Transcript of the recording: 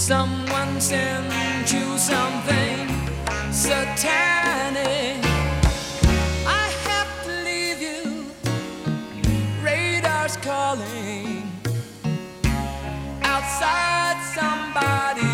Someone sent you something satanic. I have to leave you. Radar's calling.